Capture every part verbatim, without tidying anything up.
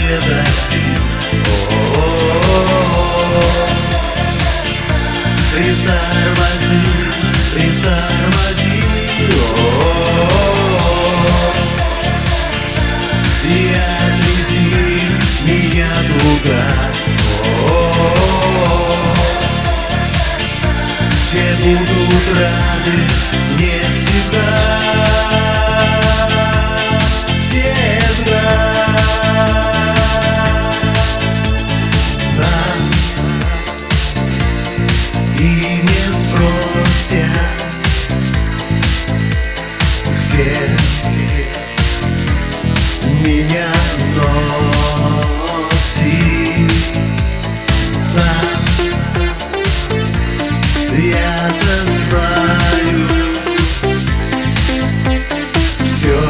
такси. О-о-о-о. Притормози, притормози. О-о-о-о. И отвези меня туда. Все будут рады мне всегда, всегда. Там и не спросят, где меня носит. Там я-то знаю все,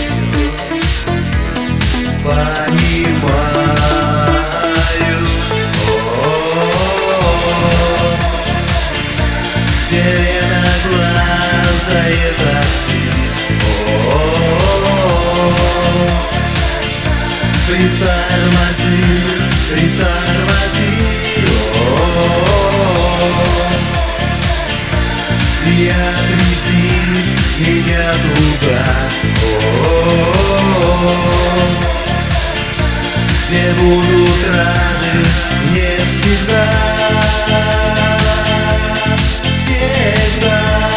понимаю. О-о-о-о. Зеленоглазое такси. О-о-о-о. Притормози, притормози. И отвези меня туда. О-о-о-о. Где будут рады мне всегда, всегда.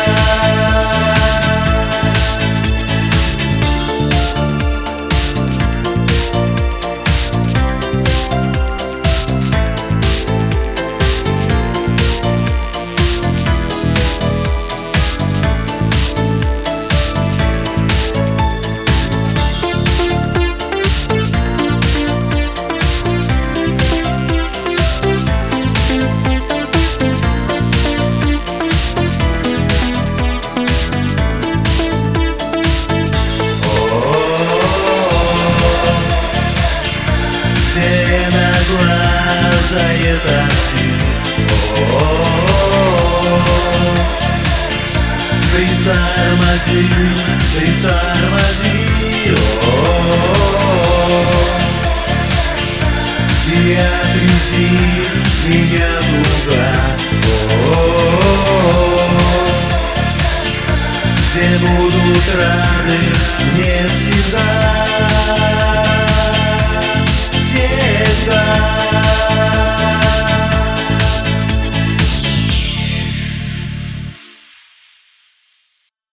Зеленоглазое такси. О-о-о-о. Притормози, притормози.